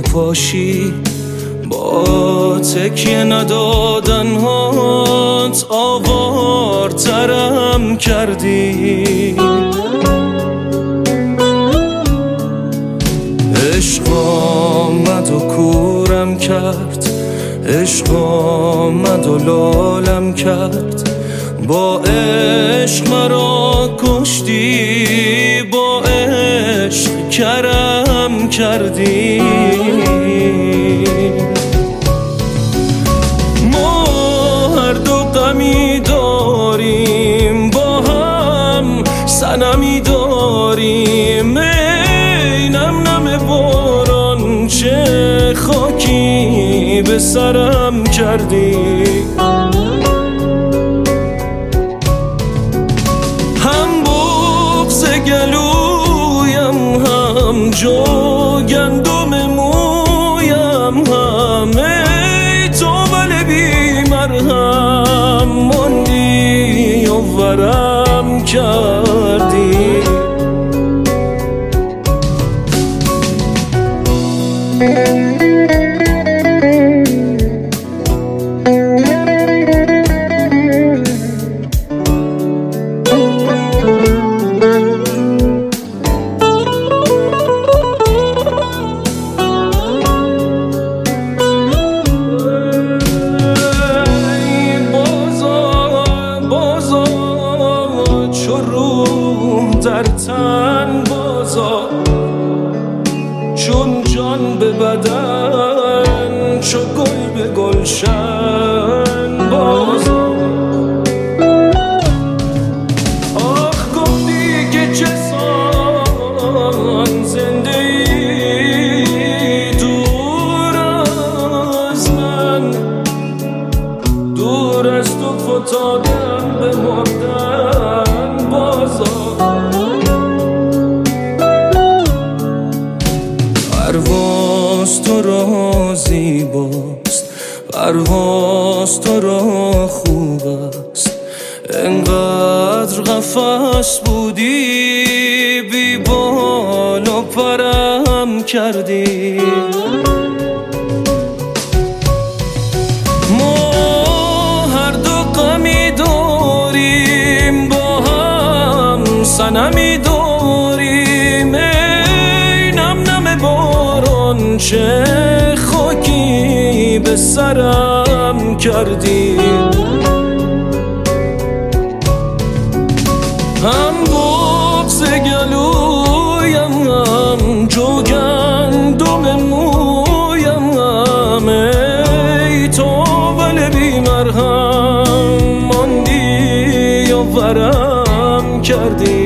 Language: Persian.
پاشی با تکیه ندادن هات آوارترم کردی. عشق آمد و کورم کرد، عشق آمد و لالم کرد، با عشق مرا کشتی، با عشق کرم کردی. ما هر دو غمی داریم، با هم صنمی داریم، ای نم نم باران چه خاکی به سرم کردی. هم بغض گلویم، هم جو گندم مویم، همه تو ولی بی مرهم ماندی و ورم کردی. در تن بازا چون جان به بدن، چو گل به گلشن بازا. آخ گفتی که چه سان زنده ای دور از من، دور از تو فتادم به مردن بازا. پرواز تو را زیباست، پرواز تو را خوب است، انقدر قفس بودی بی بال و پرم کردی. ما هر دو غمی داریم، با هم صنمی داریم، ای نم نم باران چه خاکی به سرم کردی. هم بغض گلویم، هم جو گندم مویم، هم ای تو ولی بی مرهم ماندی و ورم کردی.